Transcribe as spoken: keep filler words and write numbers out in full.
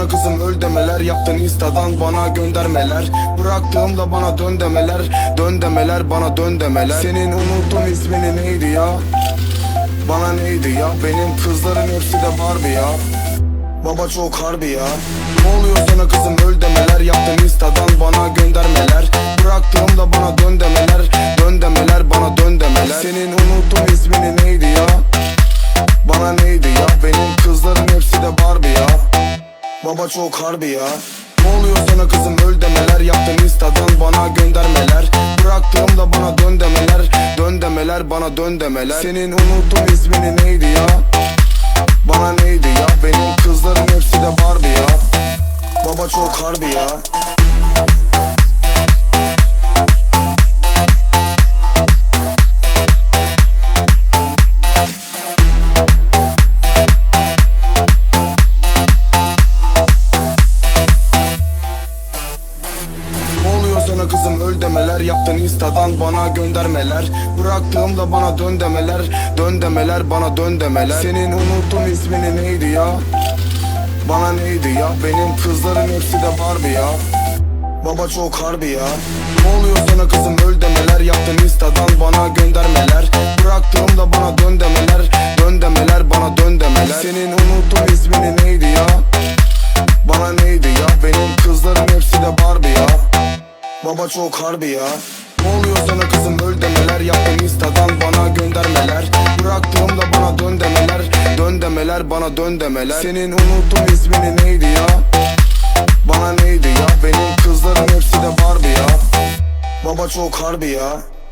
sana kızım öl demeler, yaptın instadan bana göndermeler. Bıraktığımda bana dön demeler, dön demeler bana dön demeler. Senin unuttum ismini neydi ya? Bana neydi ya? Benim kızların hepsi de Barbie ya. Baba çok harbi ya. Ne oluyor sana kızım öl demeler, yaptın instadan bana göndermeler. Bıraktığımda bana dön demeler, dön demeler bana dön demeler. Senin unuttum ismini neydi ya? Bana neydi ya? Benim kızların hepsi de Barbie ya. Baba çok harbi ya. Ne oluyor sana kızım öl demeler, yaptın instadan bana göndermeler. Bıraktığımda bana dön demeler, dön demeler bana dön demeler. Senin unuttum ismini neydi ya? Bana neydi ya? Benim kızların hepsi de Barbie ya. Baba çok harbi ya. Sana kızım öl demeler, yaptın instadan bana göndermeler. Bıraktığımda bana dön demeler, dön demeler bana dön demeler. Senin unuttum ismini neydi ya? Bana neydi ya? Benim kızların hepsi de Barbie ya. Baba çok harbi ya. Ne oluyor sana kızım öl demeler, yaptın instadan bana göndermeler. Bıraktığımda bana dön demeler, dön demeler bana dön demeler. Senin unuttum ismini neydi ya? Bana neydi ya? Benim kızların hepsi de Barbie ya. Baba çok harbi ya. Ne oluyor sana kızım öl demeler, yaptın instadan bana göndermeler. Bıraktığımda bana dön demeler, dön demeler bana dön demeler. Senin unuttum ismini neydi ya? Bana neydi ya? Benim kızların hepsi de Barbie ya. Baba çok harbi ya.